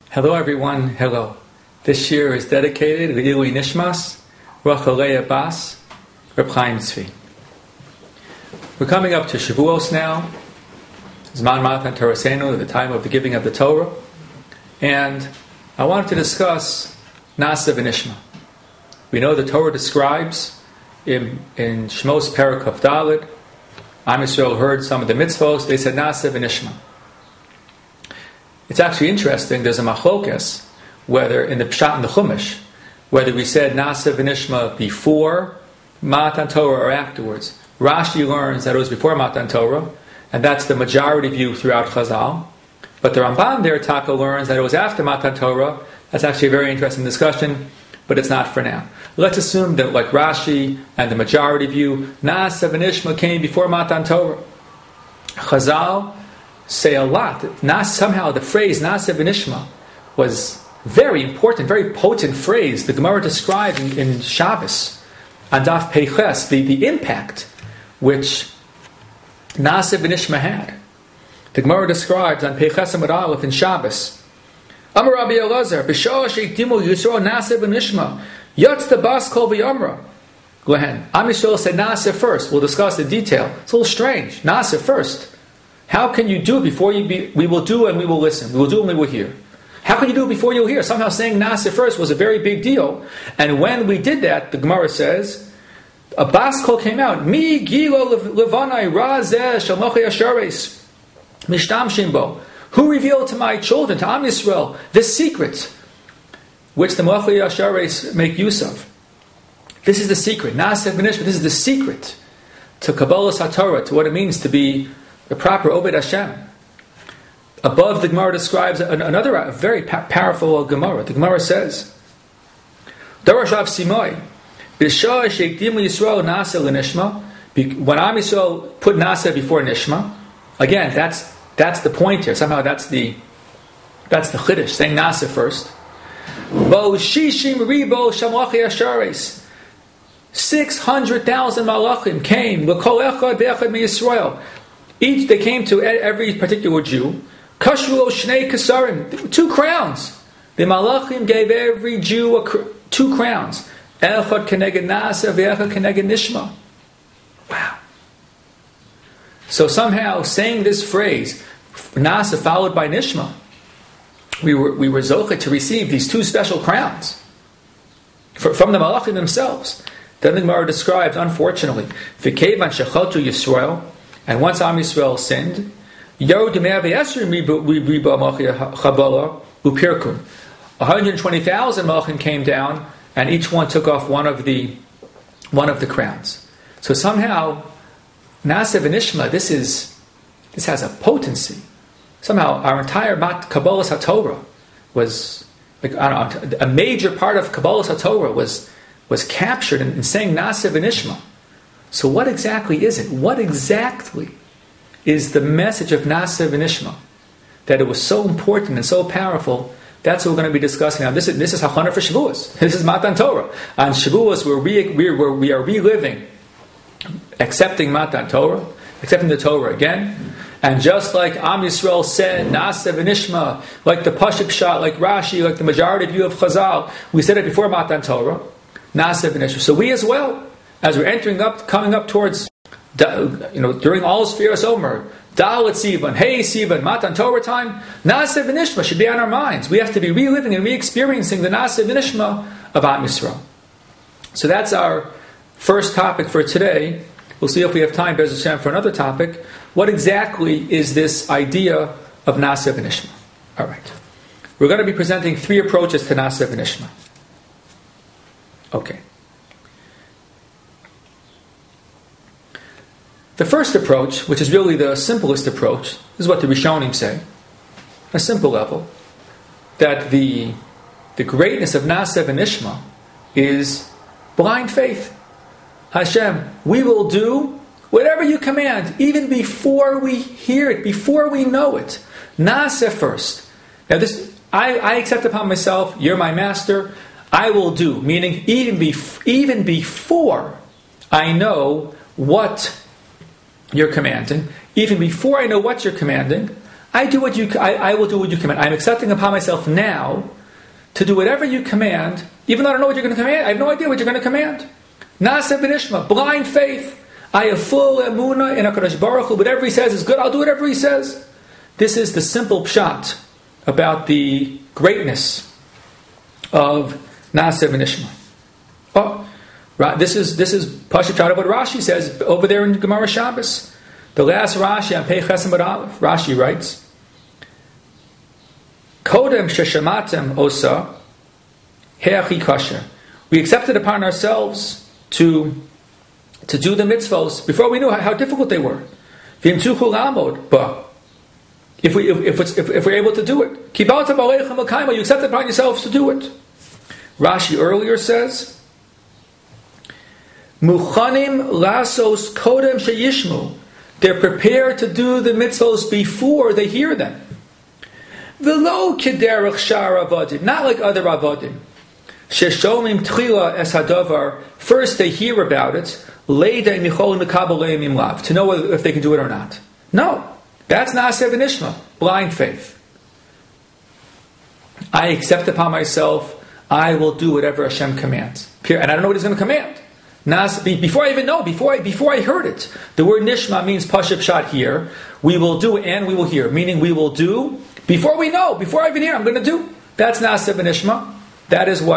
Hello everyone, hello. This year is dedicated to Ilui Nishmas, Rachalea Bas, Reb Chaim Tzvi. We're coming up to Shavuos now, Zman Matan Torasenu, the time of the giving of the Torah, and I wanted to discuss Na'aseh v'Nishma. We know the Torah describes in Shmos Perek Kaf Daled, Am Yisrael heard some of the mitzvos, they said Na'aseh v'Nishma. It's actually interesting, there's a machlokes, whether in the Pshat and the Chumash, whether we said Na'aseh v'Nishma before Matan Torah or afterwards. Rashi learns that it was before Matan Torah, and that's the majority view throughout Chazal. But the Ramban there, Taka, learns that it was after Matan Torah. That's actually a very interesting discussion, but it's not for now. Let's assume that, like Rashi and the majority view, Na'aseh v'Nishma came before Matan Torah. Chazal say a lot. Somehow the phrase Na'aseh v'Nishma was very important, very potent phrase. The Gemara described in Shabbos, on Daf Peiches, the impact which Na'aseh v'Nishma had. The Gemara describes on Peiches Amud Aleph in Shabbos, Amar Rabbi Elazar, B'shah sheikdimu Yisrael Na'aseh v'Nishma, Yatz the Bas Kol v'Yamra. Go ahead. Am Yisrael said Na'aseh first. We'll discuss the detail. It's a little strange. Na'aseh first. How can you do it before we will do and we will listen. We will do and we will hear. How can you do it before you'll hear? Somehow saying Na'aseh first was a very big deal. And when we did that, the Gemara says, a bas kol came out. Mi gilo levanai razeh shalmochei ashares mishtamshim bo. Who revealed to my children, to Am Yisrael, this secret, which the mochei ashares make use of? This is the secret. Na'aseh v'Nishma. This is the secret to Kabbalas HaTorah, to what it means to be the proper Oved Hashem. Above, the Gemara describes another very powerful Gemara. The Gemara says, Darash Rav Simoi, B'shah sheikdimu Yisrael Na'aseh l'Nishma. When Am Yisrael put Na'aseh before Nishma, again, that's the point here. Somehow that's the Chiddush, saying Na'aseh first. Bo shishim ribo shamachei ashares. 600,000 malachim came. L'kol echad ve'echad mi-Yisrael. Each, they came to every particular Jew. Kashrulo shnei kasarim, 2 crowns. The malachim gave every Jew 2 crowns. Echad keneged Na'aseh ve'echad keneged Nishma. Wow. So somehow saying this phrase, Na'aseh followed by Nishma, we were zocheh to receive these 2 special crowns from the malachim themselves. Then the Gemara describes, unfortunately, v'kevan shechatu Yisrael. And once Am Yisrael sinned, 120,000 malachim came down, and each one took off one of the crowns. So somehow, Na'aseh v'Nishma, this has a potency. Somehow, our entire Kabbalas HaTorah was, a major part of Kabbalas HaTorah was captured in saying Na'aseh v'Nishma. So what exactly is it? What exactly is the message of Na'aseh v'Nishma? That it was so important and so powerful. That's what we're going to be discussing now. This is Hachana for Shavuos. This is Matan Torah. On Shavuos, we are reliving, accepting Matan Torah, accepting the Torah again. And just like Am Yisrael said, Na'aseh v'Nishma, like the Pashut Pshat, like Rashi, like the majority view of Chazal, we said it before Matan Torah, Na'aseh v'Nishma. So we as well, as we're coming up towards, during all Sfiras Omer, Dalet Sivan, Hey Sivan, Matan Torah time, Na'aseh v'Nishma should be on our minds. We have to be reliving and re-experiencing the Na'aseh v'Nishma of Am Yisrael. So that's our first topic for today. We'll see if we have time, Be'ez Hashem, for another topic. What exactly is this idea of Na'aseh v'Nishma? All right. We're going to be presenting 3 approaches to Na'aseh v'Nishma. Okay. The first approach, which is really the simplest approach, is what the Rishonim say. A simple level. That the greatness of Na'aseh v'Nishma is blind faith. Hashem, we will do whatever you command, even before we hear it, before we know it. Na'aseh first. Now this, I accept upon myself, you're my master, I will do. Meaning, even before I know what you're commanding, even before I know what you're commanding, I will do what you command. I'm accepting upon myself now to do whatever you command, even though I don't know what you're going to command. I have no idea what you're going to command. Nasa v'nishma, blind faith. I have full emunah in HaKadosh Baruch Hu. Whatever he says is good. I'll do whatever he says. This is the simple pshat about the greatness of Nasa v'nishma. Oh, this is Pashat Pshat of what Rashi says over there in Gemara Shabbos. The last Rashi on Pei Chesed Amud Aleph. Rashi writes, Kodem sheshamatem osa he'achi kasher. We accepted upon ourselves to do the mitzvos before we knew how difficult they were. If we're able to do it, you accepted upon yourselves to do it. Rashi earlier says, Muchanim lasos kodem sheyishmu. They're prepared to do the mitzvos before they hear them. V'lo kederach shar avodim, not like other avodim. Sheshomim tchila es hadavar. First they hear about it, leidei micholim mekabel leim imlav, to know if they can do it or not. No, that's na'aseh v'nishma, blind faith. I accept upon myself, I will do whatever Hashem commands. And I don't know what He's going to command. Before I even know, before I heard it, the word nishma means pashup shot here. We will do and we will hear, meaning we will do before we know, before I even hear. I'm going to do. That's na'aseh v'nishma. That is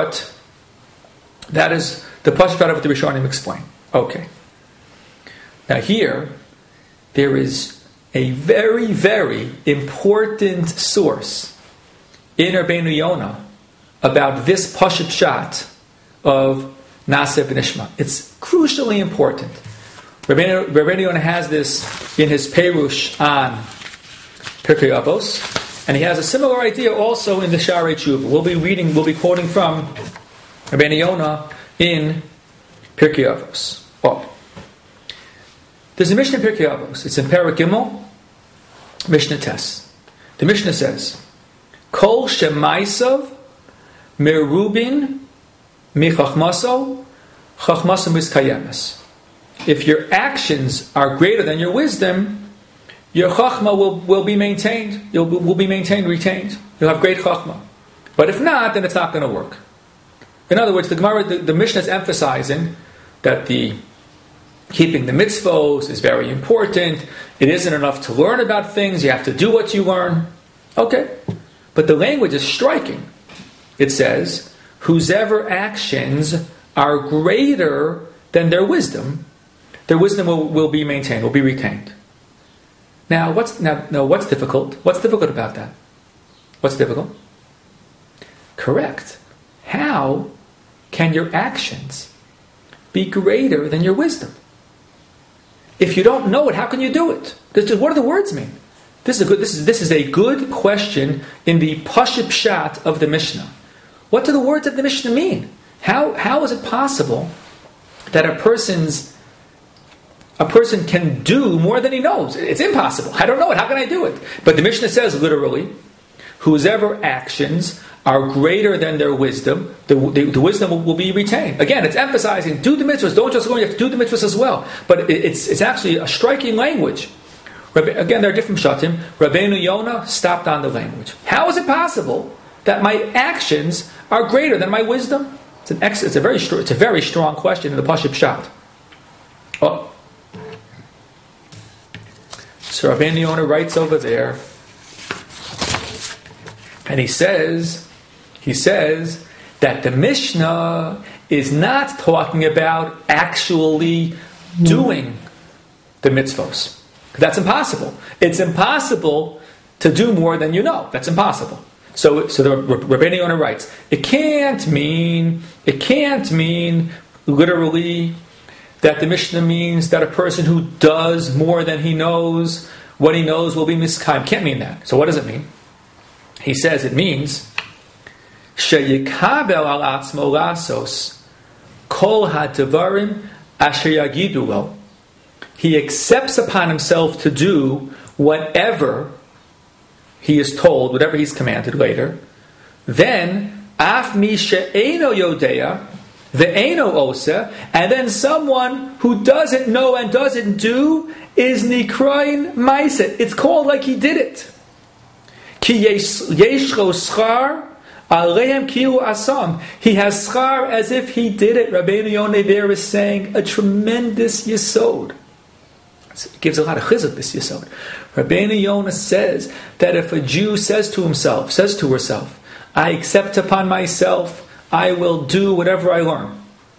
the pashup shot of what the Rishonim explain. Okay. Now here, there is a very, very important source in Rabbeinu Yonah about this pashup shot of Na'aseh v'nishma. It's crucially important. Rabbeinu Yonah has this in his Perush on Pirkei Avos, and he has a similar idea also in the Sharei Tshuva. We'll be quoting from Rabbeinu Yonah in Pirkei Avos. Oh. There's a Mishnah in Pirkei Avos. It's in Perek Gimel, Mishnah Tes. The Mishnah says, Kol shemaisav merubin michachmaso chachmaso miskayemes. If your actions are greater than your wisdom, your chachma will be maintained. Will be maintained, retained. You'll have great chachma. But if not, then it's not going to work. In other words, the Gemara, the Mishnah is emphasizing that the keeping the mitzvos is very important. It isn't enough to learn about things. You have to do what you learn. Okay. But the language is striking. It says, whosever actions are greater than their wisdom will be maintained, will be retained. Now, what's difficult? What's difficult about that? What's difficult? Correct. How can your actions be greater than your wisdom? If you don't know it, how can you do it? What do the words mean? This is a good question in the Pashup Pshat of the Mishnah. What do the words of the Mishnah mean? How is it possible that a person can do more than he knows? It's impossible. I don't know it. How can I do it? But the Mishnah says literally, whosever actions are greater than their wisdom, the wisdom will be retained. Again, it's emphasizing, do the mitzvahs. Don't just go, you have to do the mitzvahs as well. But it's actually a striking language. Again, there are different shatim. Rabbeinu Yonah stopped on the language. How is it possible that my actions are greater than my wisdom? It's a very strong question in the Pashup Pshat. Oh. So Rabbeinu Yonah writes over there, and he says that the Mishnah is not talking about actually doing the mitzvos. That's impossible. It's impossible to do more than you know. That's impossible. So the Rabbeinu Yonah writes, it can't mean literally that the Mishnah means that a person who does more than he knows, what he knows will be miskayim. Can't mean that. So what does it mean? He says it means sheyikabel al atzmo lasos kol hadvarim asher yagidu lo. He accepts upon himself to do whatever he is told, whatever he's commanded later. Then af mi she'eno yodea ve'eno osa, and then someone who doesn't know and doesn't do is nikrayin ma'aseh. It's called like he did it. Ki yeshlo schar aleim kiu asam. He has schar as if he did it. Rabbeinu Yonah there is saying a tremendous yesod. It gives a lot of chizuk, this yesod. Rabbeinu Yonah says that if a Jew says to herself, I accept upon myself, I will do whatever I learn.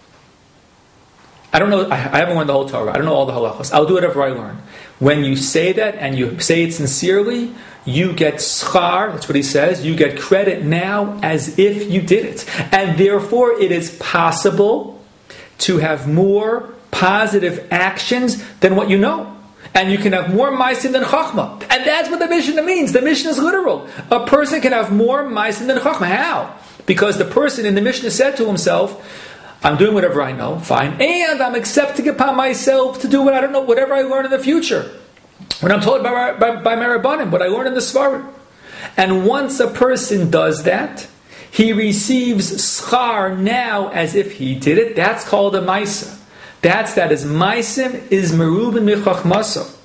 I don't know, I haven't learned the whole Torah. I don't know all the halachos. I'll do whatever I learn. When you say that and you say it sincerely, you get schar, that's what he says, you get credit now as if you did it. And therefore it is possible to have more positive actions than what you know. And you can have more ma'asim than chachma. And that's what the Mishnah means. The Mishnah is literal. A person can have more ma'asim than chachma. How? Because the person in the Mishnah said to himself, I'm doing whatever I know, fine, and I'm accepting upon myself to do what I don't know, whatever I learn in the future. When I'm told by Merabanim, what I learn in the Svarim. And once a person does that, he receives schar now as if he did it. That's called a maisa. That is maisim is merubin michachmasa.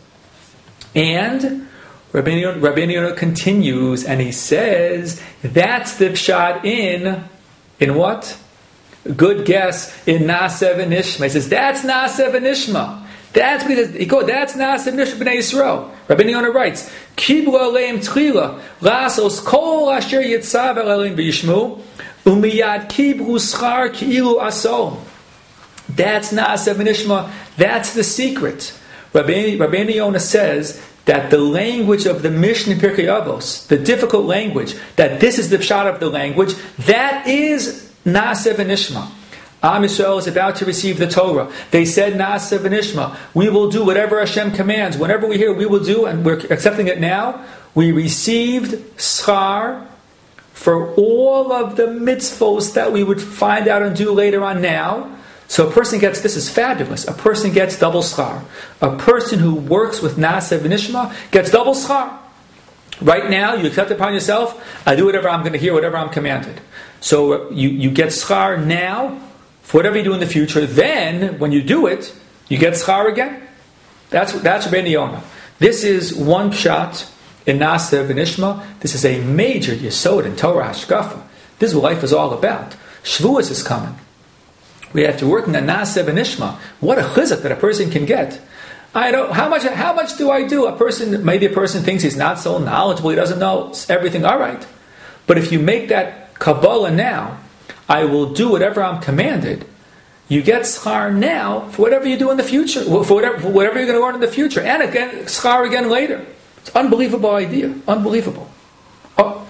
And Rabbeinu Yonah continues and he says that's the pshat in what? Good guess, in Naaseh v'Nishma. He says that's Naaseh v'Nishma. That's what he says. That's Naaseh v'Nishma b'nei Yisrael. Rabbeinu Yonah writes, Kiblu aleim tchila lasos kol asher yitzav aleim v'yishmu umiyad kiblu schar ki'ilu aso. That's Naaseh v'Nishma. That's the secret. Rabbeinu Yonah says that the language of the Mishnah Pirkei Avos, the difficult language, that this is the pshat of the language, that is Naaseh v'Nishma. Am Yisrael is about to receive the Torah. They said Naaseh v'Nishma. We will do whatever Hashem commands. Whenever we hear, we will do, and we're accepting it now. We received schar for all of the mitzvos that we would find out and do later on now. So a person gets, this is fabulous, a person gets double schar. A person who works with Naaseh v'Nishma gets double schar. Right now, you accept upon yourself, I do whatever I'm going to hear, whatever I'm commanded. So you get schar now for whatever you do in the future. Then, when you do it, you get schar again. That's Rabbeinu Yonah. This is one pshat in Naaseh v'Nishma. This is a major yesod in Torah Hashkafa. This is what life is all about. Shavuos is coming. We have to work in the Naaseh v'Nishma. What a chizuk that a person can get. How much do I do? Maybe a person thinks he's not so knowledgeable, he doesn't know everything. All right. But if you make that Kabbalah now, I will do whatever I'm commanded. You get schar now for whatever you do in the future, for whatever you're going to learn in the future, and again schar again later. It's an unbelievable idea, unbelievable. Oh.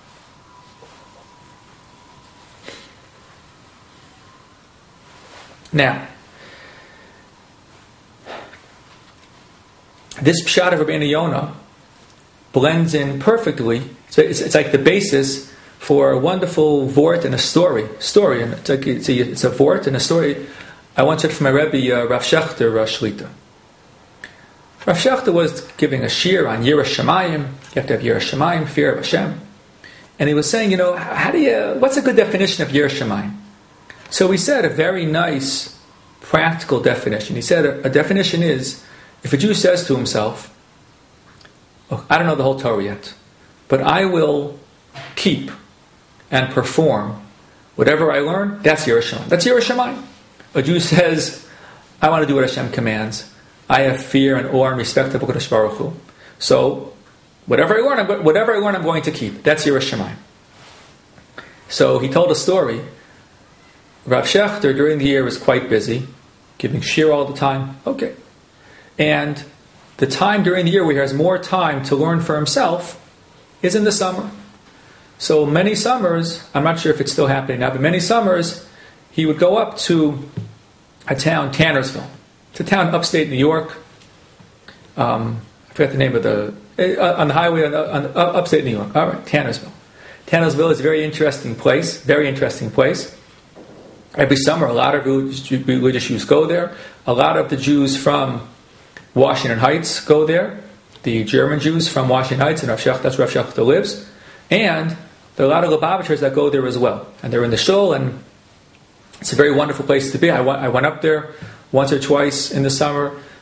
Now, this pshat of Rabbeinu Yonah blends in perfectly. It's like the basis for a wonderful vort and a story, and it's a vort and a story. I once heard from my Rebbe Rav Shechter Shlita. Rav Shechter was giving a shir on Yiras Shamayim. You have to have Yiras Shamayim, fear of Hashem. And he was saying, what's a good definition of Yiras Shamayim? So he said a very nice, practical definition. He said a definition is, if a Jew says to himself, I don't know the whole Torah yet, but I will keep and perform whatever I learn, that's Yiras Shamayim. That's Yiras Shamayim. A Jew says, I want to do what Hashem commands. I have fear and awe and respect of HaKadosh Baruch Hu. So, whatever I learn, I'm going to keep. That's Yiras Shamayim. So, he told a story. Rav Shechter, during the year, was quite busy, giving shir all the time. Okay. And the time during the year where he has more time to learn for himself is in the summer. So many summers, I'm not sure if it's still happening now, but many summers, he would go up to a town, Tannersville. It's a town upstate New York. I forgot the name of on the highway on upstate New York. All right, Tannersville. Tannersville is a very interesting place. Every summer, a lot of religious Jews go there. A lot of the Jews from Washington Heights go there. The German Jews from Washington Heights, and that's where Rav Shechter lives. And there are a lot of Lubavitchers that go there as well. And they're in the shul, and it's a very wonderful place to be. I went up there once or twice in the summer.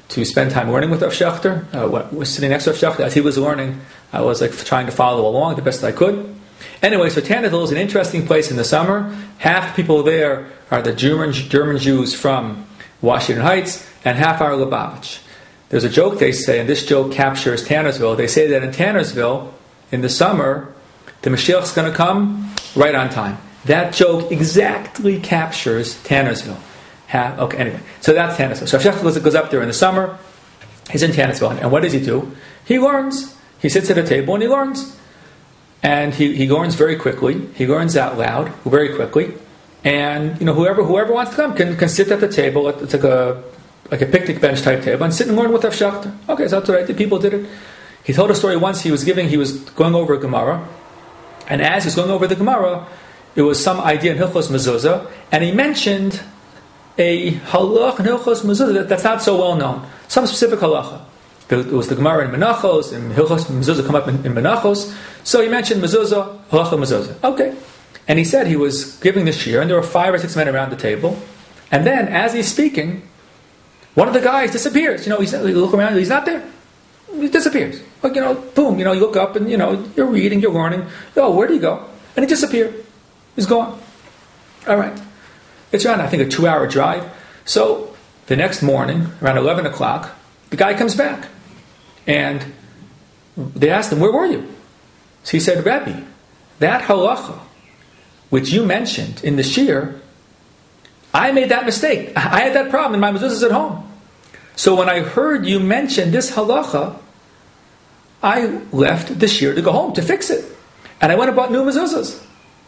to spend time learning with Rav Shechter. Was sitting next to Rav Shechter as he was learning. I was trying to follow along the best I could. Anyway, so Tannahill is an interesting place in the summer. Half the people there are the German Jews from Washington Heights, and half are Lubavitch. There's a joke they say, and this joke captures Tannersville. They say that in Tannersville, in the summer, the Mashiach's going to come right on time. That joke exactly captures Tannersville. Okay, anyway, so that's Tannersville. So Rav Shechter goes up there in the summer. He's in Tannersville, and what does he do? He learns. He sits at a table and he learns. And he learns very quickly. He learns out loud very quickly. And whoever wants to come can sit at the table. It's like a picnic bench type table and sit and learn with Rav Shechter. Okay, so that's what I did. People did it. He told a story once. He was going over a Gemara, and as he was going over the Gemara, it was some idea in Hilchos Mezuzah, and he mentioned a halach in Hilchos Mezuzah that's not so well known. Some specific halacha. There was the Gemara in Menachos, and Hilchos Mezuzah come up in Menachos. So he mentioned Mezuzah, halacha Mezuzah. Okay. And he said he was giving the shiur, and there were 5 or 6 men around the table. And then, as he's speaking, one of the guys disappears. You look around, he's not there. He disappears. Boom, you look up and, you're reading, you're learning. Oh, where'd he go? And he disappeared. He's gone. All right. It's around, I think, a 2-hour drive. So, the next morning, around 11 o'clock, the guy comes back. And they asked him, where were you? So he said, Rebbe, that halacha, which you mentioned in the shiur, I made that mistake. I had that problem in my mezuzahs at home. So when I heard you mention this halacha, I left the shiur to go home to fix it. And I went and bought new mezuzahs.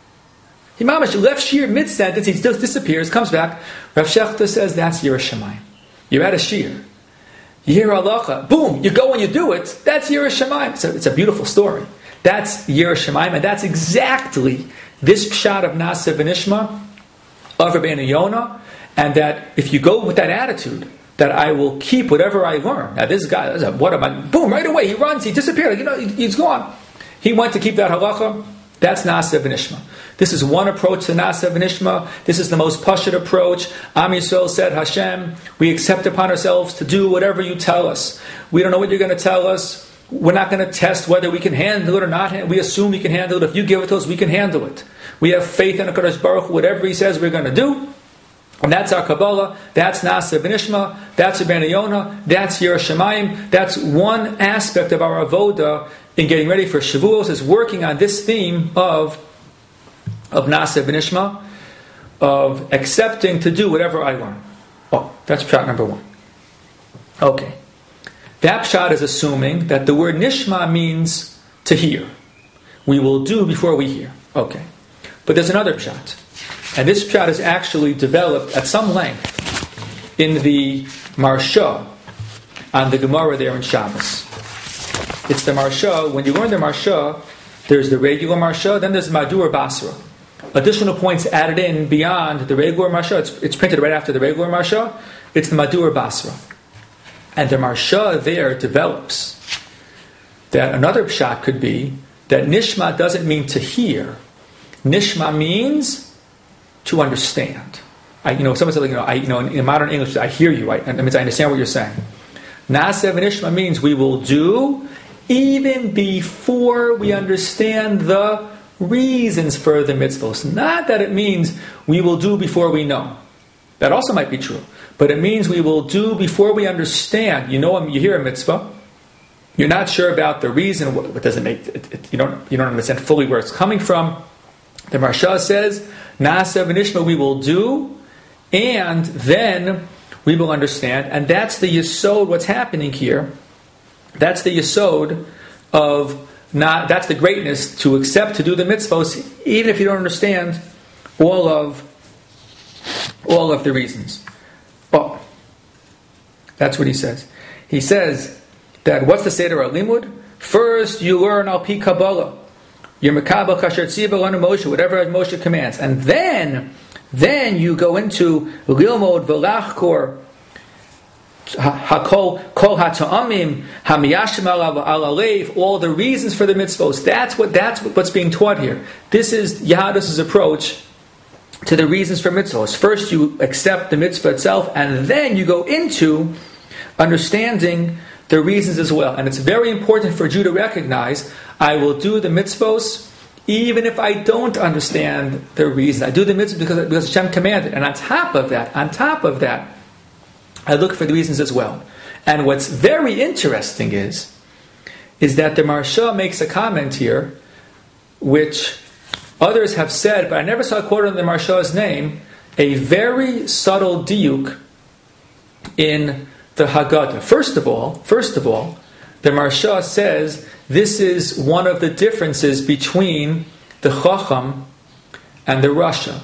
He left shiur mid-sentence, he just disappears, comes back. Rav Shechter says, that's Yiras Shamayim. You're at a shiur. You hear halacha, boom, you go and you do it, that's Yiras Shamayim. It's a beautiful story. That's Yiras Shamayim, and that's exactly this pshat of Na'aseh V'nishma of Rabbeinu Yonah, and that if you go with that attitude, that I will keep whatever I learn. Now this guy, what am I? Boom, right away, he runs, he disappeared, he's gone. He went to keep that halacha, that's Na'aseh V'nishma. This is one approach to Na'aseh V'nishma. This is the most pashut approach. Am Yisrael said, Hashem, we accept upon ourselves to do whatever you tell us. We don't know what you're going to tell us. We're not going to test whether we can handle it or not. We assume we can handle it. If you give it to us, we can handle it. We have faith in HaKadosh Baruch Hu. Whatever He says, we're going to do. And that's our Kabbalah. That's Na'aseh V'nishma. That's Rabbeinu Yonah. That's Yiras Shamayim. That's one aspect of our avoda in getting ready for Shavuos, is working on this theme of Na'aseh V'nishma, of accepting to do whatever I learn. Oh, that's pshat number 1. Okay. That pshat is assuming that the word nishma means to hear. We will do before we hear. Okay. But there's another pshat. And this pshat is actually developed at some length in the Marsha, on the Gemara there in Shabbos. It's the Marsha. When you learn the Marsha, there's the regular Marsha, then there's Madur Basra. Additional points added in beyond the regular Marsha. It's printed right after the regular Marsha. It's the Madur Basra. And the Marsha there develops that another pshat could be that nishma doesn't mean to hear. Nishma means to understand. Someone said, in modern English, I hear you. I understand what you're saying. Na'aseh V'nishma means we will do even before we understand the reasons for the mitzvahs. Not that it means we will do before we know. That also might be true. But it means we will do before we understand. You hear a mitzvah, you're not sure about the reason. What doesn't make it, you don't understand fully where it's coming from. The Marsha says, Na'aseh V'nishma, we will do, and then we will understand. And that's the yesod. What's happening here? That's the yesod of that's the greatness to accept to do the mitzvahs, even if you don't understand all of the reasons. Oh, that's what he says. He says that what's the Seder HaLimud? First, you learn al pi Kabbalah. You're mekabel kasher tziva lanu Moshe, whatever Moshe commands, and then you go into lilmod v'lachkor hakol kol hata'amim hamiyashim al alev, all the reasons for the mitzvos. That's what's being taught here. This is Yahadus' approach to the reasons for mitzvahs. First you accept the mitzvah itself, and then you go into understanding the reasons as well. And it's very important for a Jew to recognize, I will do the mitzvos even if I don't understand the reason. I do the mitzvahs because Hashem commanded. And on top of that, I look for the reasons as well. And what's very interesting is that the Maharsha makes a comment here, which others have said, but I never saw quoted in the Maharsha's name, a very subtle diuk in the Haggadah. First of all, the Maharsha says this is one of the differences between the Chacham and the Rasha.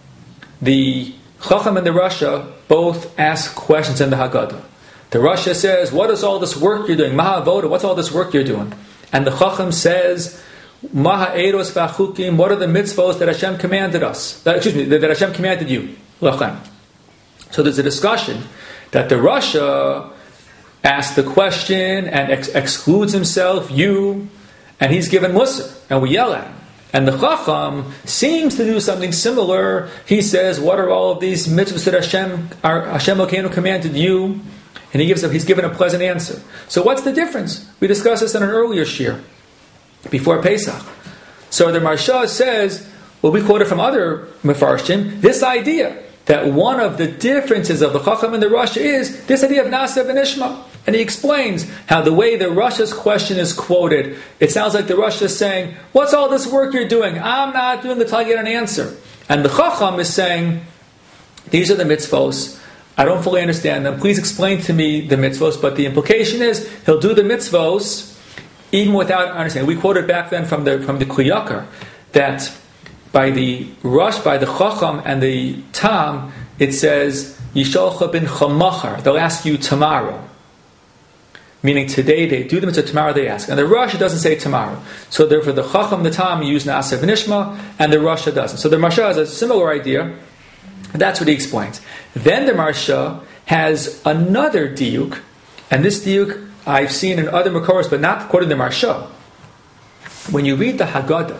The Chacham and the Rasha both ask questions in the Haggadah. The Rasha says, what is all this work you're doing? Maha Avoda, what's all this work you're doing? And the Chacham says, Maha Eiros v'achukim, what are the mitzvos that Hashem commanded us? That Hashem commanded you. Lachem. So there's a discussion that the Rasha asks the question and excludes himself, you, and he's given Musar, and we yell at him. And the Chacham seems to do something similar. He says, what are all of these mitzvahs that Hashem Elokeinu commanded you? And he's given a pleasant answer. So what's the difference? We discussed this in an earlier shir, before Pesach. So the Maharsha says, well, we quoted from other Mefarshim, this idea that one of the differences of the Chacham and the Rasha is this idea of Nasa v'nishma. And he explains how the way the Rasha's question is quoted, it sounds like the Rasha is saying, what's all this work you're doing? I'm not doing it until I get an answer. And the Chacham is saying, these are the mitzvos. I don't fully understand them. Please explain to me the mitzvos. But the implication is, he'll do the mitzvos even without understanding. We quoted back then from the Kliyakar that by the Chacham and the Tam, it says, Yishalcha bin chamachar. They'll ask you tomorrow. Meaning today they do the mitzvah, tomorrow they ask. And the Rasha doesn't say tomorrow. So therefore the Chacham, the Tam use Na'aseh v'nishma, and the Rasha doesn't. So the Maharsha has a similar idea. That's what he explains. Then the Maharsha has another diuk, and this diuk I've seen in other Makoros, but not according to the Maharsha. When you read the Haggadah,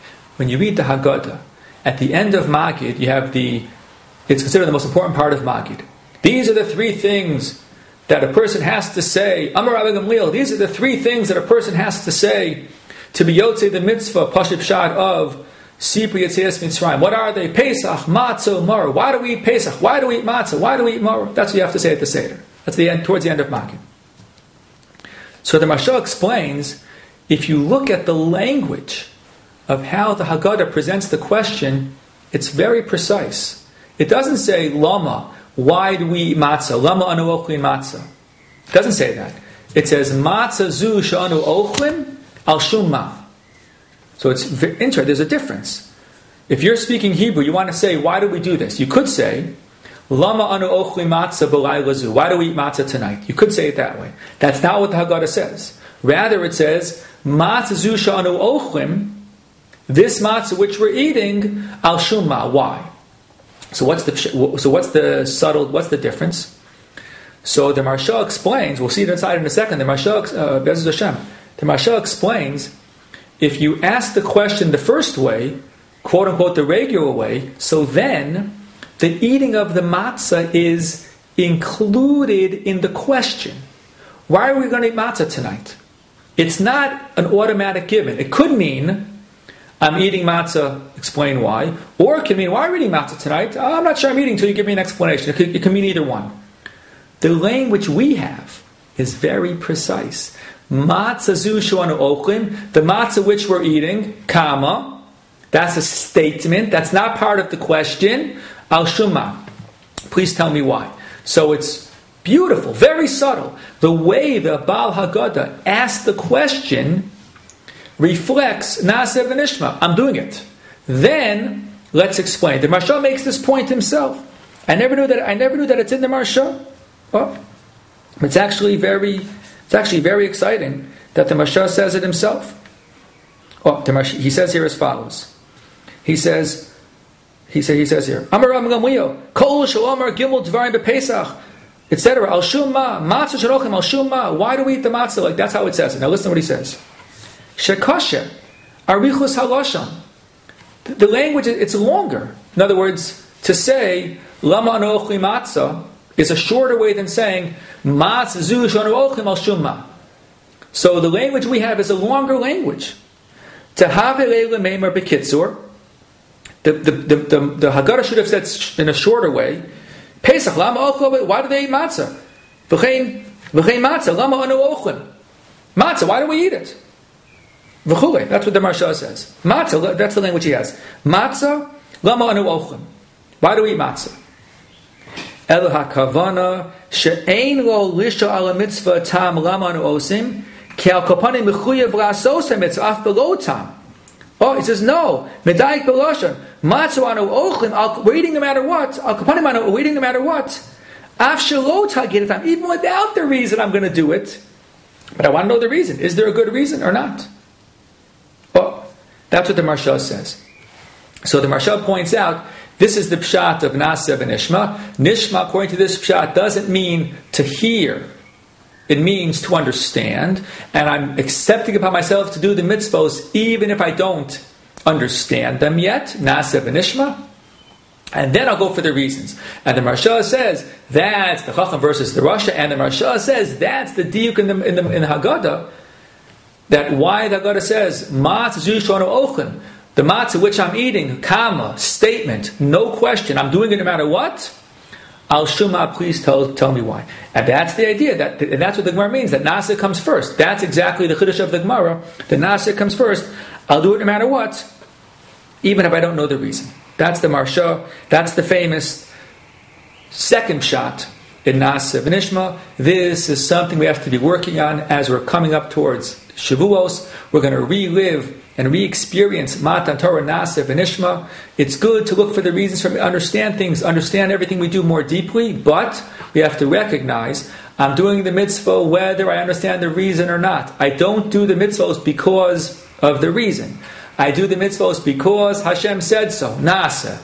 at the end of Magid, you have it's considered the most important part of Magid. These are the three things that a person has to say. Amar Rabbi Gamliel, these are the three things that a person has to say to be Yotzei the mitzvah, Pashut Pshat of Sipri Yetzias Mitzrayim. What are they? Pesach, Matzah, Mar. Why do we eat Pesach? Why do we eat Matzah? Why do we eat Mar? That's what you have to say at the Seder. That's the end, towards the end of Magid. So the Maharsha explains, if you look at the language of how the Haggadah presents the question, it's very precise. It doesn't say, Lama, why do we eat matzah? Lama anu ochlin matzah. It doesn't say that. It says, Matzah zu sh'anu ochlin al shum ma. So it's interesting, there's a difference. If you're speaking Hebrew, you want to say, why do we do this? You could say, Lama anu ochlin matzah b'layla zu. Why do we eat matzah tonight? You could say it that way. That's not what the Haggadah says. Rather it says, Matzah zu sh'anu ochlin, this matzah which we're eating, al shum ma. Why? So what's the difference? So the Maharsha explains, we'll see it inside in a second, the Maharsha explains, if you ask the question the first way, quote unquote the regular way, so then the eating of the matzah is included in the question. Why are we going to eat matzah tonight? It's not an automatic given. It could mean, I'm eating matzah, explain why. Or it can mean, why are we eating matzah tonight? I'm not sure I'm eating until you give me an explanation. It can mean either one. The language we have is very precise. Matzah zu shuanu ochlin, the matzah which we're eating, kama, that's a statement, that's not part of the question. Al shuma, please tell me why. So it's beautiful, very subtle. The way the Baal Haggadah asked the question reflects Na'aseh v'nishma. I'm doing it. Then let's explain. The Maharsha makes this point himself. I never knew that it's in the Maharsha. Oh, it's actually very exciting that the Maharsha says it himself. Oh, he says here as follows. He says here, Amar Rabbi Gamliel, Kol Shalomar Gimel Dvarim BePesach, etc. Al Shumma Matzah Shalochem Al Shumma. Why do we eat the matzah? Like that's how it says it. Now listen to what he says. Shekasher, arichus halashon. The language, it's longer. In other words, to say, Lama anu ochli matzah, is a shorter way than saying Matz zu shanu ochlim al shumma. So the language we have is a longer language. Tehavei le'meimer bekitzur. The Haggadah should have said in a shorter way, Pesach lama ochlim. Why do they eat matzah? V'chein matzah lama anu ochlim. Matzah, why do we eat it? V'chulei. That's what the Maharsha says. Matzah, that's the language he has. Matzah lama anu ochlim. Why do we eat matzah? El hakavana she'ein lo lisha ala mitzvah tam lama anu osim ki al kapanim mechuyev la'asos mitzvah af below tam. Oh, he says no. Medayik beloshan matzah anu ochlim. We're eating no matter what. Al kapanim anu. We're eating no matter what. Af shelo tagid tam. Even without the reason, I'm going to do it. But I want to know the reason. Is there a good reason or not? Oh, that's what the Maharsha says. So the Maharsha points out, this is the pshat of Nasa v'nishma. Nishma, according to this pshat, doesn't mean to hear. It means to understand. And I'm accepting upon myself to do the mitzvos even if I don't understand them yet. Nasa v'nishma. And then I'll go for the reasons. And the Maharsha says that's the Chacham versus the Rasha, and the Maharsha says that's the diuk in the Haggadah. That why the Haggadah says matzah zu shanu ochlim, the matzah which I'm eating, comma, statement, no question, I'm doing it no matter what. Al shuma, please tell me why. And that's the idea, and that's what the Gemara means, that Nasa comes first. That's exactly the Chiddush of the Gemara. The Nasa comes first. I'll do it no matter what, even if I don't know the reason. That's the Maharsha. That's the famous second shot in Nasa v'nishma. This is something we have to be working on as we're coming up towards Shavuos. We're going to relive and re-experience Matan Torah Nasa v'nishma. It's good to look for the reasons, understand things, understand everything we do more deeply, but we have to recognize I'm doing the mitzvah whether I understand the reason or not. I don't do the mitzvahs because of the reason. I do the mitzvahs because Hashem said so. Nasa.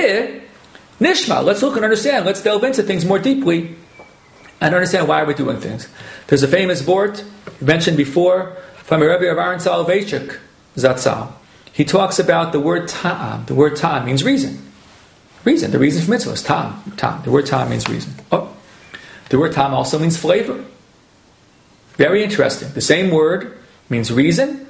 Nishma. Let's look and understand. Let's delve into things more deeply and understand why we're doing things. There's a famous vort mentioned before from Rabbi Aaron Soloveitchik Zatzal. He talks about the word ta'am. The word ta'am means reason. Reason. The reason for mitzvahs. Ta'am. The word ta'am means reason. Oh. The word ta'am also means flavor. Very interesting. The same word means reason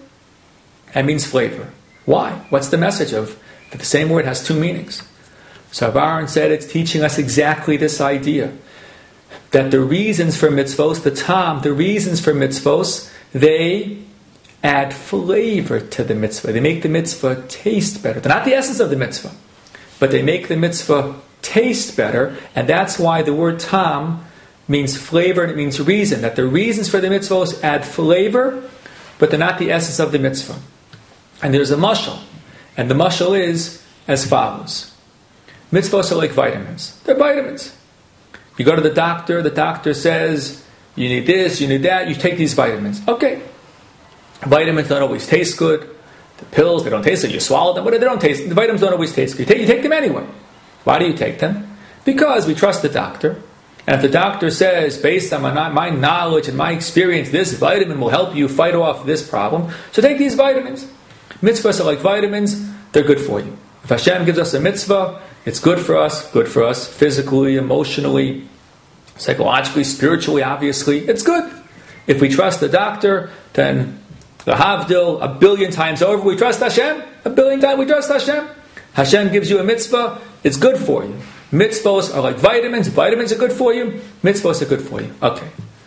and means flavor. Why? What's the message of that the same word has two meanings? So Rav Aaron said it's teaching us exactly this idea. That the reasons for mitzvos, the reasons for mitzvos, they add flavor to the mitzvah. They make the mitzvah taste better. They're not the essence of the mitzvah, but they make the mitzvah taste better, and that's why the word tam means flavor and it means reason. That the reasons for the mitzvos add flavor, but they're not the essence of the mitzvah. And there's a mashal, and the mashal is as follows. Mitzvahs are like vitamins. They're vitamins. You go to the doctor says, you need this, you need that, you take these vitamins. Okay. Vitamins don't always taste good. The pills, they don't taste good. You swallow them, but they don't taste. The vitamins don't always taste good. You take them anyway. Why do you take them? Because we trust the doctor. And if the doctor says, based on my knowledge and my experience, this vitamin will help you fight off this problem, so take these vitamins. Mitzvahs are like vitamins, they're good for you. If Hashem gives us a mitzvah, it's good for us, physically, emotionally, psychologically, spiritually, obviously, it's good. If we trust the doctor, then the Havdil, 1 billion times over, we trust Hashem. 1 billion times we trust Hashem. Hashem gives you a mitzvah, it's good for you. Mitzvahs are like vitamins. Vitamins are good for you. Mitzvahs are good for you. Okay.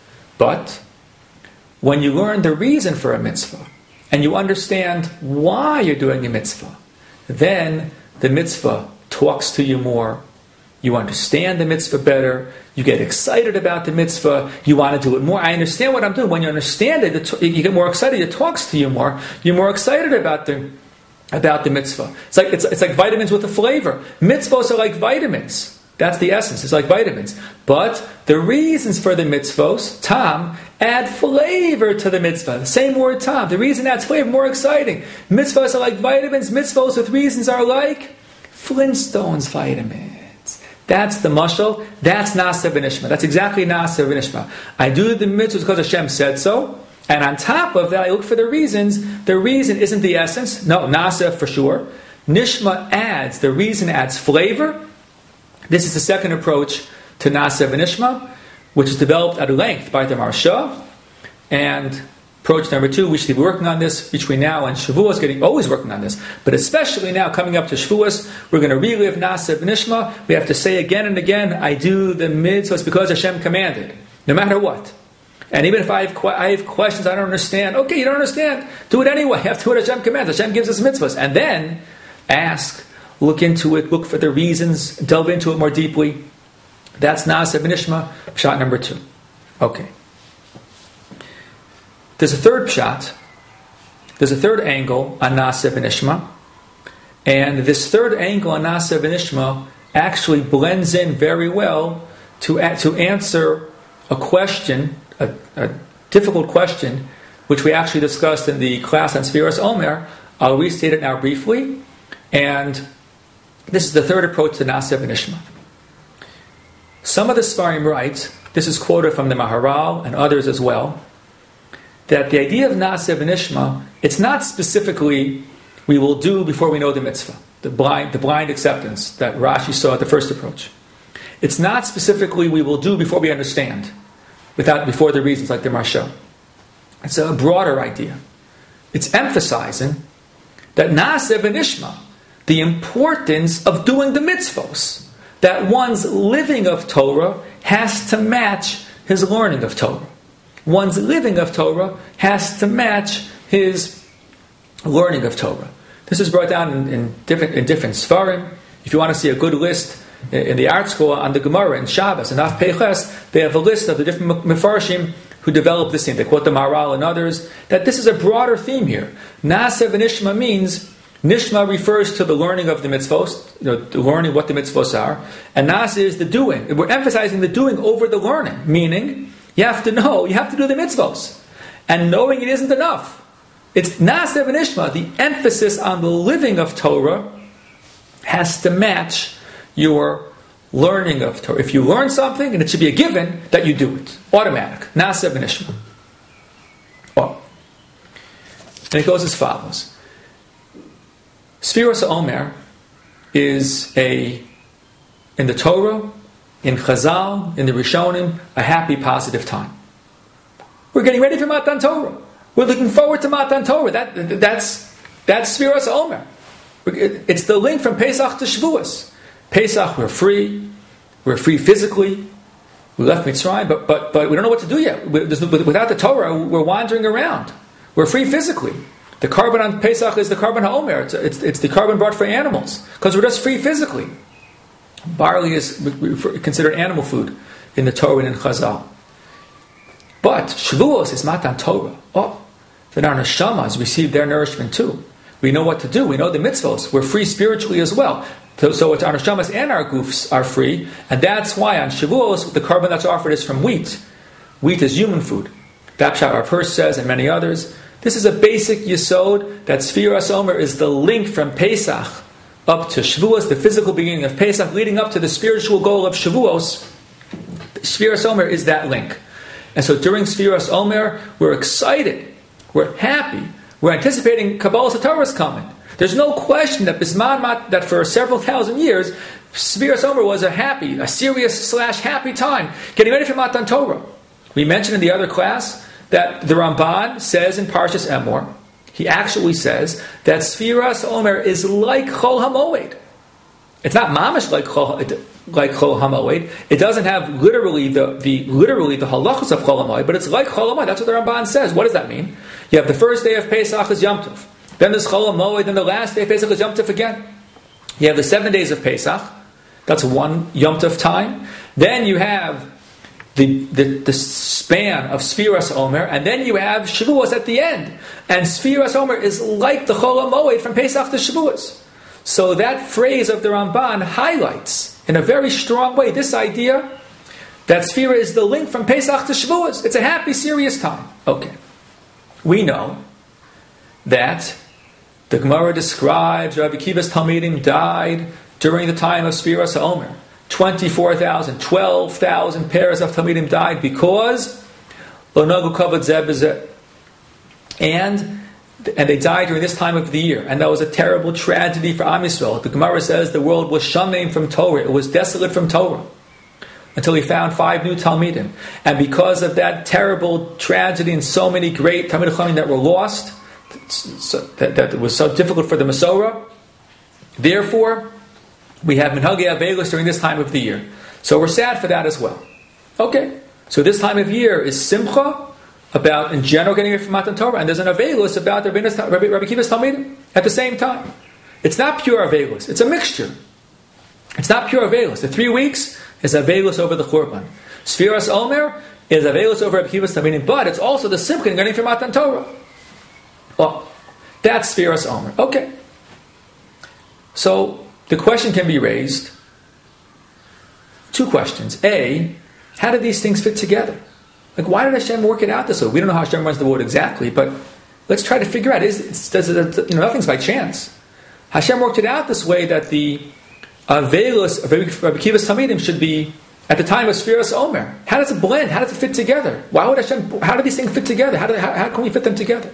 But when you learn the reason for a mitzvah and you understand why you're doing a mitzvah, then the mitzvah talks to you more. You understand the mitzvah better. You get excited about the mitzvah. You want to do it more. I understand what I'm doing. When you understand it, you get more excited. It talks to you more. You're more excited about the mitzvah. It's like vitamins with a flavor. Mitzvahs are like vitamins. That's the essence. It's like vitamins. But the reasons for the mitzvahs, tam, add flavor to the mitzvah. The same word, tam. The reason adds flavor, more exciting. Mitzvahs are like vitamins. Mitzvahs with reasons are like Flintstones vitamins. That's the mashal. That's Nasa v'nishma. That's exactly Nasa v'nishma. I do the mitzvahs because Hashem said so. And on top of that, I look for the reasons. The reason isn't the essence. No, Nasa for sure. Nishma adds. The reason adds flavor. This is the second approach to Na'aseh V'Nishma, which is developed at length by the Maharsha. And approach number 2, we should be working on this between now and Shavuos, always working on this. But especially now, coming up to Shavuos, we're going to relive Na'aseh V'Nishma. We have to say again and again, I do the mitzvahs because Hashem commanded, no matter what. And even if I have questions, I don't understand. Okay, you don't understand. Do it anyway. You have to do what Hashem commands. Hashem gives us mitzvahs. And then ask, look into it, look for the reasons, delve into it more deeply. That's Na'aseh V'Nishma, pshat number 2. Okay. There's a third pshat. There's a third angle on Na'aseh V'Nishma. And this third angle on Na'aseh V'Nishma actually blends in very well to answer a question, a difficult question, which we actually discussed in the class on Sfiras Omer. I'll restate it now briefly. And this is the third approach to Na'aseh V'Nishma. Some of the Sfarim write, this is quoted from the Maharal and others as well, that the idea of Na'aseh V'Nishma, it's not specifically we will do before we know the mitzvah, the blind acceptance that Rashi saw at the first approach. It's not specifically we will do before we understand, before the reasons like the Maharsha. It's a broader idea. It's emphasizing that Na'aseh V'Nishma, the importance of doing the mitzvos, that one's living of Torah has to match his learning of Torah. One's living of Torah has to match his learning of Torah. This is brought down in different Sfarim. If you want to see a good list in the art school on the Gemara and Shabbos and Af Peiches, they have a list of the different Mefarshim who develop this theme. They quote the Maharal and others, that this is a broader theme here. Na'aseh V'Nishma means, Nishma refers to the learning of the mitzvos, the learning what the mitzvos are, and Na'aseh is the doing. We're emphasizing the doing over the learning, meaning you have to know, you have to do the mitzvos. And knowing it isn't enough. It's Na'aseh V'Nishma, the emphasis on the living of Torah has to match your learning of Torah. If you learn something, and it should be a given that you do it. Automatic. Na'aseh V'Nishma. Oh. And it goes as follows. Sfiras Omer is in the Torah, in Chazal, in the Rishonim, a happy, positive time. We're getting ready for Matan Torah. We're looking forward to Matan Torah. That's Sfiras Omer. It's the link from Pesach to Shavuos. Pesach, we're free. We're free physically. We left Mitzrayim, but we don't know what to do yet. Without the Torah, we're wandering around. We're free physically. The carbon on Pesach is the carbon ha'omer. It's the carbon brought for animals. Because we're just free physically. Barley is considered animal food in the Torah and in Chazal. But Shavuos is Matan Torah. Then our neshamas receive their nourishment too. We know what to do. We know the mitzvos. We're free spiritually as well. So it's our neshamas and our gufs are free. And that's why on Shavuos, the carbon that's offered is from wheat. Wheat is human food. That's how our Purse says and many others. This is a basic yesod that Sfiras Omer is the link from Pesach up to Shavuos, the physical beginning of Pesach, leading up to the spiritual goal of Shavuos. Sfiras Omer is that link. And so during Sfiras Omer, we're excited. We're happy. We're anticipating Kabbalah Torah is coming. There's no question that that for several thousand years, Sfiras Omer was a serious / happy time, getting ready for Matan Torah. We mentioned in the other class that the Ramban says in Parshas Emor, he actually says that Sfiras Omer is like Chol HaMoed. It's not mamish like Chol HaMoed. It doesn't have literally the halachos of Chol HaMoed, but it's like Chol HaMoed. That's what the Ramban says. What does that mean? You have the first day of Pesach is Yom Tov. Then there's Chol HaMoed. Then the last day of Pesach is Yom Tov again. You have the 7 days of Pesach. That's one Yom Tov time. Then you have the span of Sfiras Omer, and then you have Shavuos at the end. And Sfiras Omer is like the Chol HaMoed from Pesach to Shavuos. So that phrase of the Ramban highlights in a very strong way this idea that Sfira is the link from Pesach to Shavuos. It's a happy, serious time. Okay. We know that the Gemara describes Rabbi Akiva's Talmidim died during the time of Sfiras Omer. 24,000, 12,000 pairs of Talmidim died because Lonagu Kavod Zeh B'Zeh. And they died during this time of the year. And that was a terrible tragedy for Am Yisrael. The Gemara says the world was shamein from Torah. It was desolate from Torah. until he found 5 new Talmidim. And because of that terrible tragedy and so many great Talmid Chachamim that were lost, that it was so difficult for the Masorah, therefore, we have Minhagei Avelos during this time of the year. So we're sad for that as well. Okay, so this time of year is Simcha, about, in general, getting it from Matan Torah, and there's an Avelos about Rabbi Akiva's Talmidim at the same time. It's not pure Avelos, it's a mixture. It's not pure Avelos. The 3 weeks is Avelos over the Churban. Sfiras Omer is Avelos over Rabbi Akiva's Talmidim, but it's also the Simcha in getting from Matan Torah. Well, that's Sfiras Omer. Okay. So, the question can be raised, 2 questions. A, how do these things fit together? Like, why did Hashem work it out this way? We don't know how Hashem runs the world exactly, but let's try to figure out. Nothing's by chance. Hashem worked it out this way that the Avelos of Rabbi Akiva's Talmidim should be at the time of Sfiras Omer. How does it blend? How does it fit together? Why would Hashem? How do these things fit together? How can we fit them together?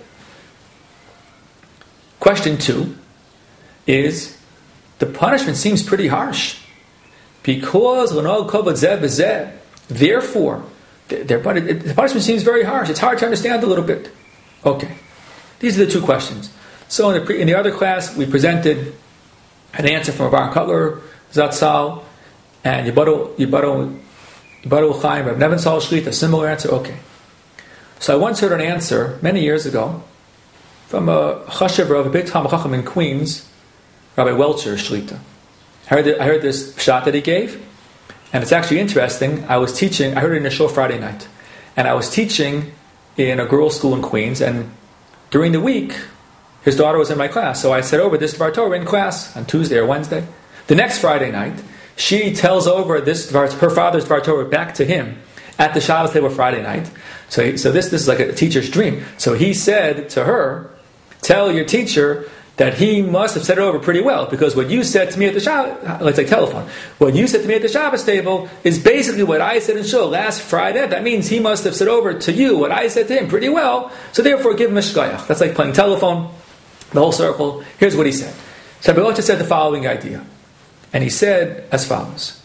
Question 2 is, the punishment seems pretty harsh. Because therefore, the punishment seems very harsh. It's hard to understand a little bit. Okay. These are the 2 questions. So in the other class, we presented an answer from Baron Kotler, Zatzal, and Yibaro Chaim, Reb Nevin Sal Shlita, a similar answer. Okay. So I once heard an answer, many years ago, from a Chashav of a big Talmid Chacham in Queens, Rabbi Welcher Shlita. I heard this shot that he gave, and it's actually interesting. I was teaching, I heard it in a show Friday night, and I was teaching in a girls' school in Queens, and during the week, his daughter was in my class, so I said over this Dvar Torah in class on Tuesday or Wednesday. The next Friday night, she tells over her father's Dvar Torah back to him at the Shabbos table Friday night. So this is like a teacher's dream. So he said to her, tell your teacher that he must have said it over pretty well, because what you said to me at the Shabbos, let's say telephone, what you said to me at the Shabbos table is basically what I said in Shul last Friday. That means he must have said over to you what I said to him pretty well, so therefore give him a shkoyach. That's like playing telephone, the whole circle. Here's what he said. So Rabbi Welcher said the following idea, and he said as follows: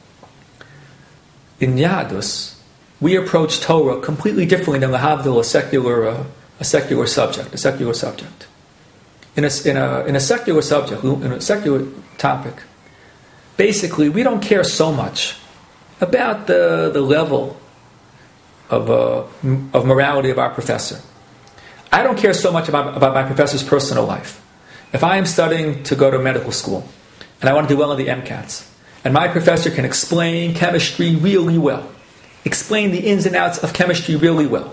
in Yadus, we approach Torah completely differently than lahavdil, a secular subject. In a secular subject, in a secular topic, basically we don't care so much about the level of morality of our professor. I don't care so much about my professor's personal life. If I am studying to go to medical school and I want to do well in the MCATs, and my professor can explain chemistry really well, explain the ins and outs of chemistry really well,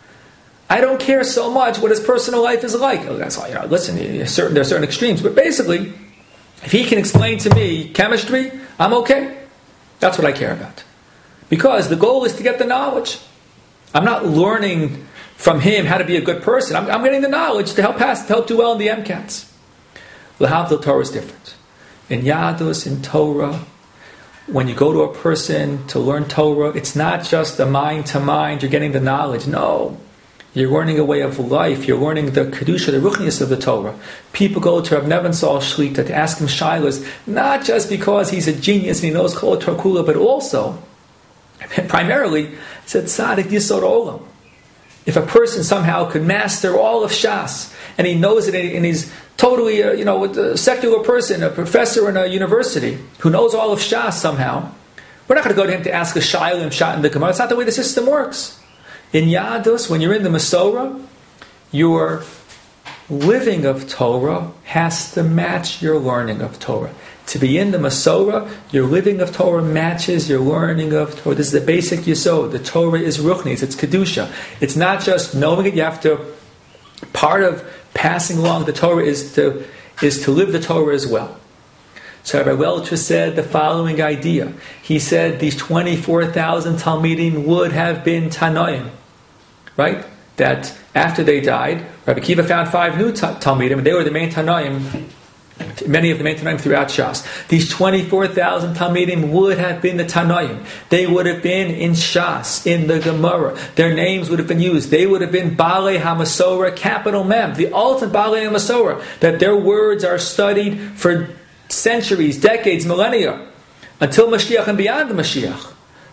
I don't care so much what his personal life is like. That's why, listen, there are certain extremes, but basically, if he can explain to me chemistry, I'm okay. That's what I care about. Because the goal is to get the knowledge. I'm not learning from him how to be a good person. I'm getting the knowledge to help do well in the MCATs. L'havdil, Torah is different. In Yadus, in Torah, when you go to a person to learn Torah, it's not just a mind to mind, you're getting the knowledge. No. You're learning a way of life. You're learning the Kedusha, the Ruchnius of the Torah. People go to Rav Nevin Sal Shlita to ask him shilas, not just because he's a genius and he knows Kol Torah Kula, but also, primarily, it's a tzaddik yisod olam. If a person somehow could master all of Shas, and he knows it, and he's totally, a secular person, a professor in a university, who knows all of Shas somehow, we're not going to go to him to ask a shilah and shot in the Gemara. It's not the way the system works. In Yadus, when you're in the Masorah, your living of Torah has to match your learning of Torah. To be in the Masorah, your living of Torah matches your learning of Torah. This is the basic yesod. The Torah is ruchnis, it's kedusha. It's not just knowing it. You have to. Part of passing along the Torah is to live the Torah as well. So Rabbi Welcher said the following idea. He said these 24,000 Talmidim would have been Tanoim. Right? That after they died, Rabbi Akiva found 5 new Talmidim, and they were the main Tanoim, many of the main Tanoim throughout Shas. These 24,000 Talmidim would have been the Tanoim. They would have been in Shas, in the Gemara. Their names would have been used. They would have been Balei HaMasorah, capital Mem, the ultimate Balei HaMasorah, that their words are studied for centuries, decades, millennia, until Mashiach and beyond the Mashiach.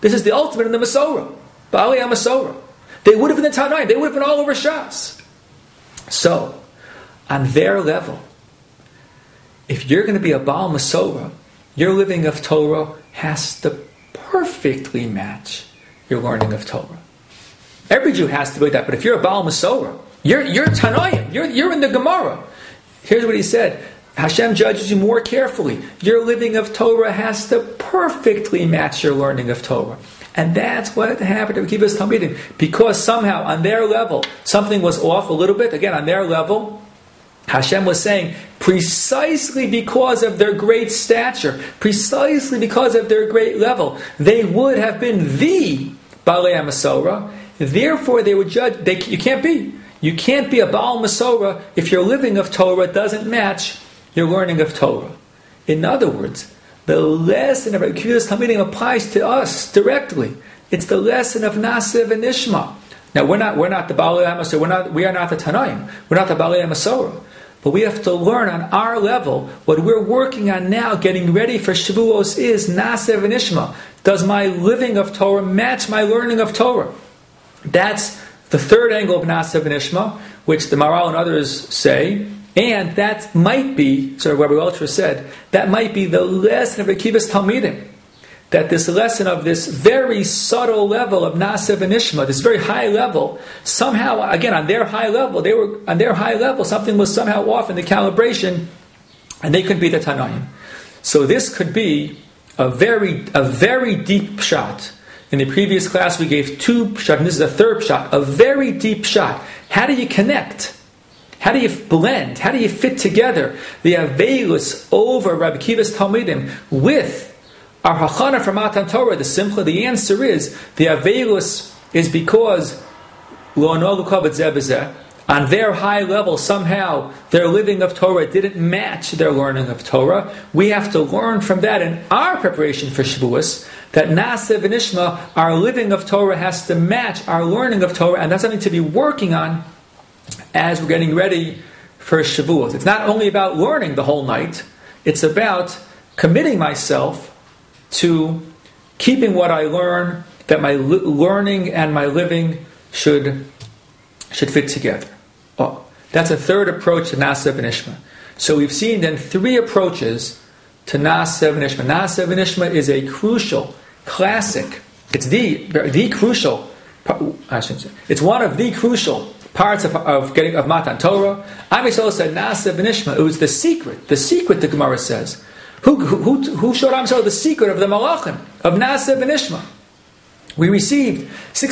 This is the ultimate in the Masorah. Ba'alei HaMasorah. They would have been the Tanaim. They would have been all over Shas. So, on their level, if you're going to be a Baal Masorah, your living of Torah has to perfectly match your learning of Torah. Every Jew has to be like that. But if you're a Baal Masorah, you're Tanaim. You're in the Gemara. Here's what he said. Hashem judges you more carefully. Your living of Torah has to perfectly match your learning of Torah. And that's what happened to Akiva's Talmidim. Because somehow, on their level, something was off a little bit. Again, on their level, Hashem was saying, precisely because of their great stature, precisely because of their great level, they would have been the Baalei HaMasorah. Therefore, they would judge. You can't be a Baal Masorah if your living of Torah doesn't match your learning of Torah. In other words, the lesson of Akiva's Talmidim applies to us directly. It's the lesson of Naaseh v'Nishma. Now, we're not the Baalei HaMasorah. We are not the Tanaim. We're not the Baalei HaMasorah. But we have to learn on our level. What we're working on now, getting ready for Shavuos, is Naaseh v'Nishma. Does my living of Torah match my learning of Torah? That's the third angle of Naaseh v'Nishma, which the Maharal and others say. And that might be, so Rabbi Welcher said, that might be the lesson of Akiva's Talmidim. That this lesson of this very subtle level of Naaseh v'Nishma, this very high level, somehow, again, on their high level, something was somehow off in the calibration, and they couldn't be the Tanaim. So this could be a very deep shot. In the previous class, we gave two shot, and this is the third shot, a very deep shot. How do you connect? How do you blend? How do you fit together the Aveilus over Rabbi Akiva's Talmidim with our Hachana for Matan Torah? The answer is the Aveilus is because on their high level, somehow their living of Torah didn't match their learning of Torah. We have to learn from that in our preparation for Shavuos, that Naaseh v'Nishma, our living of Torah has to match our learning of Torah, and that's something to be working on as we're getting ready for Shavuot. It's not only about learning the whole night, it's about committing myself to keeping what I learn, that my learning and my living should fit together. Oh, that's a third approach to Naaseh v'Nishma. So we've seen then three approaches to Naaseh v'Nishma. Naaseh v'Nishma is a crucial, classic, it's the crucial, it's one of the crucial parts of Matan Torah. Am Yisrael said Naaseh v'Nishma. It was the secret, the Gemara says. Who showed Am Yisrael the secret of the Malachim, of Naaseh v'Nishma? We received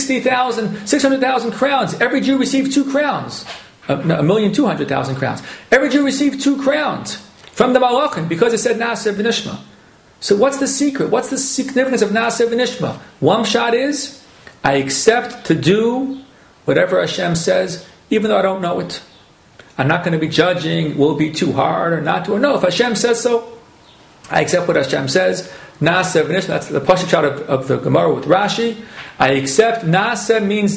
600,000 crowns. Every Jew received 2 crowns. 1,200,000 crowns. Every Jew received 2 crowns from the Malachim because it said Naaseh v'Nishma. So what's the secret? What's the significance of Naaseh v'Nishma? One shot is, I accept to do whatever Hashem says, even though I don't know it. I'm not going to be judging, will it be too hard or not to. No, if Hashem says so, I accept what Hashem says. Naaseh v'Nishma, that's the Pasuk shot of the Gemara with Rashi. I accept. Naaseh means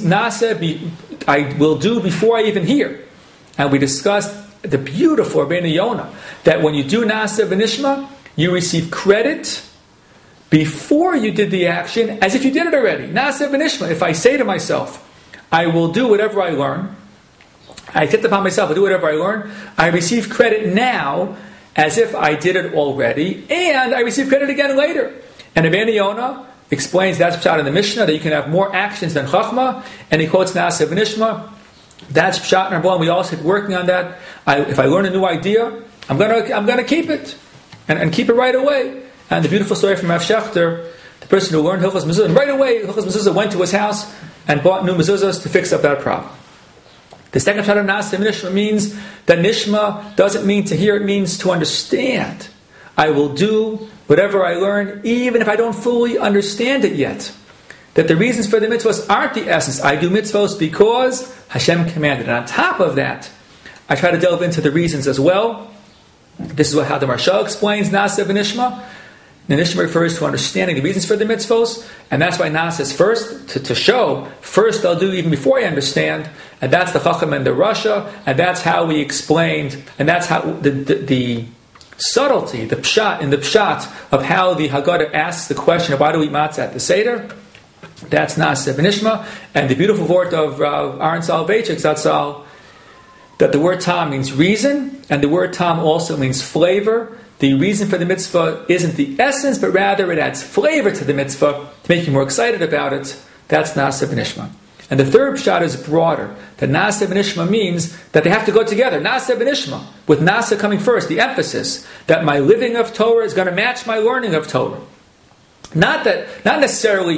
I will do before I even hear. And we discussed the beautiful Rabbeinu Yonah, that when you do Naaseh v'Nishma, you receive credit before you did the action, as if you did it already. Naaseh v'Nishma. If I say to myself, I will do whatever I learn, I take it upon myself, I do whatever I learn, I receive credit now as if I did it already, and I receive credit again later. And Rabbeinu Yonah explains that's pshat in the Mishnah, that you can have more actions than Chachma, and he quotes Naaseh v'Nishma. That's pshat in Rabban. We all keep working on that. If I learn a new idea, I'm going to keep it, and keep it right away. And the beautiful story from Rav Shechter, the person who learned Hilchos Mezuzah, and right away Hilchos Mezuzah went to his house and bought new mezuzahs to fix up that problem. The second pshat of Naaseh v'Nishma means that Nishma doesn't mean to hear, it means to understand. I will do whatever I learn, even if I don't fully understand it yet. That the reasons for the mitzvahs aren't the essence. I do mitzvahs because Hashem commanded. And on top of that, I try to delve into the reasons as well. This is how the Maharsha explains Naaseh v'Nishma. The Nishma refers to understanding the reasons for the mitzvos, and that's why Naaseh is first, to show, first I'll do even before I understand, and that's the Chacham and the Rasha, and that's how we explained, and that's how the subtlety, the pshat of how the Haggadah asks the question of why do we eat matzah at the Seder. That's Na'aseh V'nishma. And the beautiful word of Aaron Soloveitchik, Zatzal, that the word tam means reason, and the word tam also means flavor. The reason for the mitzvah isn't the essence, but rather it adds flavor to the mitzvah to make you more excited about it. That's Na'aseh V'nishma. And the third pshat is broader. That Na'aseh V'nishma means that they have to go together. Na'aseh V'nishma, with Na'aseh coming first, the emphasis that my living of Torah is going to match my learning of Torah. Not necessarily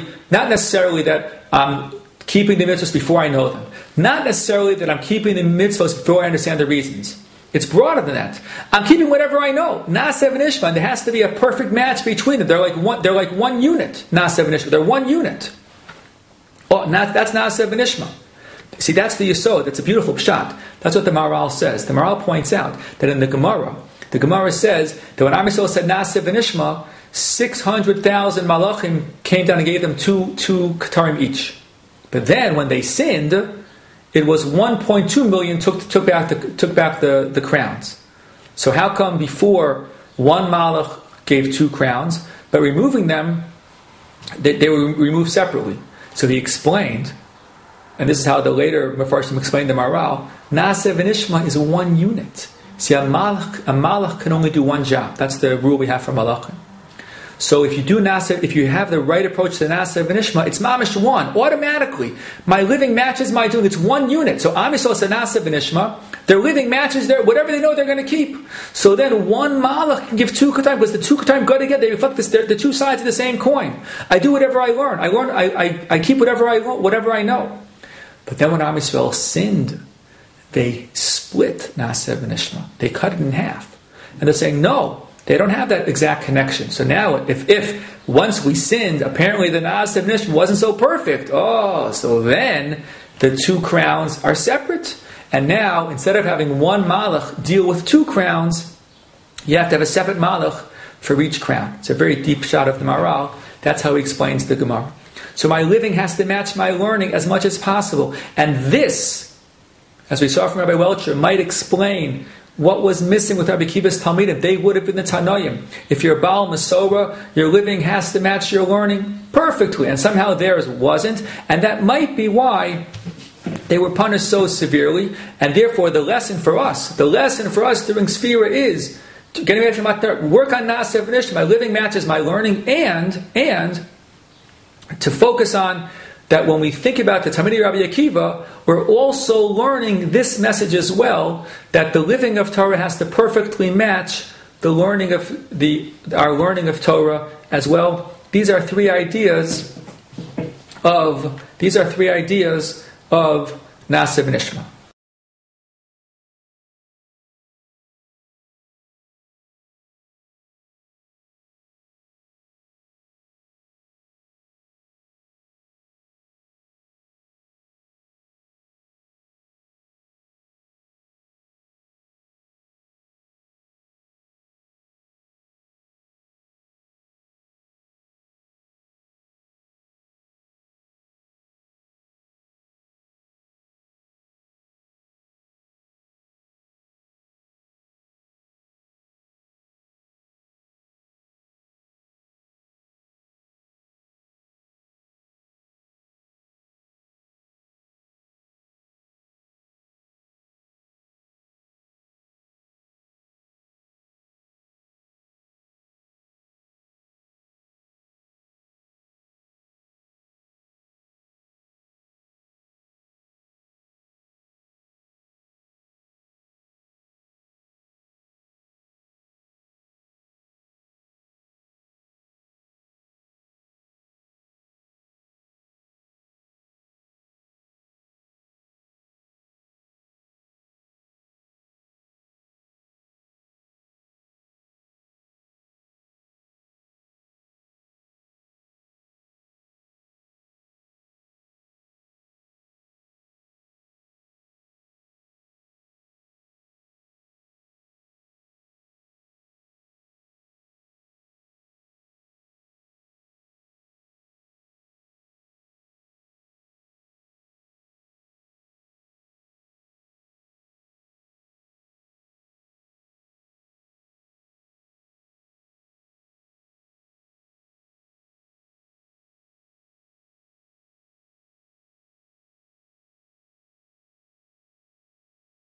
that I'm keeping the mitzvahs before I know them. Not necessarily that I'm keeping the mitzvahs before I understand the reasons. It's broader than that. I'm keeping whatever I know. Na'aseh V'nishma, there has to be a perfect match between them. They're like one unit. Na'aseh V'nishma, they're one unit. Oh, that's Na'aseh V'nishma. See, that's the Yesod. That's a beautiful pshat. That's what the Maharal says. The Maharal points out that in the Gemara says that when Am Yisrael said Na'aseh V'nishma, 600,000 malachim came down and gave them two katarim each. But then when they sinned, it was 1.2 million took back the crowns. So how come before one malach gave 2 crowns, but removing them, they were removed separately? So he explained, and this is how the later Mefarshim explained the Maharal, Na'aseh V'nishma is one unit. See, a malach can only do one job. That's the rule we have for malachim. So if you have the right approach to Na'aseh V'nishma, it's mamish one. Automatically, my living matches my doing. It's one unit. So Am Yisrael said Na'aseh V'nishma, their living matches whatever they know they're going to keep. So then one malach can give 2 katarim, because the 2 katarim go together. They reflect the 2 sides of the same coin. I do whatever I learn. I keep whatever I know. But then when Am Yisrael sinned, they split Na'aseh V'nishma. They cut it in half. And they're saying, no, they don't have that exact connection. So now, if once we sinned, apparently the Na'aseh V'nishma wasn't so perfect. Oh, so then the 2 crowns are separate. And now, instead of having one malach deal with 2 crowns, you have to have a separate malach for each crown. It's a very deep shot of the Maharal. That's how he explains the Gemara. So my living has to match my learning as much as possible. And this, as we saw from Rabbi Welcher, might explain what was missing with Rabbi Akiva's Talmidim. They would have been the Tanoim. If you're Baal Masorah, your living has to match your learning perfectly, and somehow theirs wasn't, and that might be why they were punished so severely. And therefore, the lesson for us during Sfira is getting ready for Matar, work on Na'aseh V'nishma. My living matches my learning, and to focus on that when we think about the Talmidei Rabbi Akiva, we're also learning this message as well, that the living of Torah has to perfectly match the learning of our learning of Torah as well. These are 3 ideas of Na'aseh V'nishma.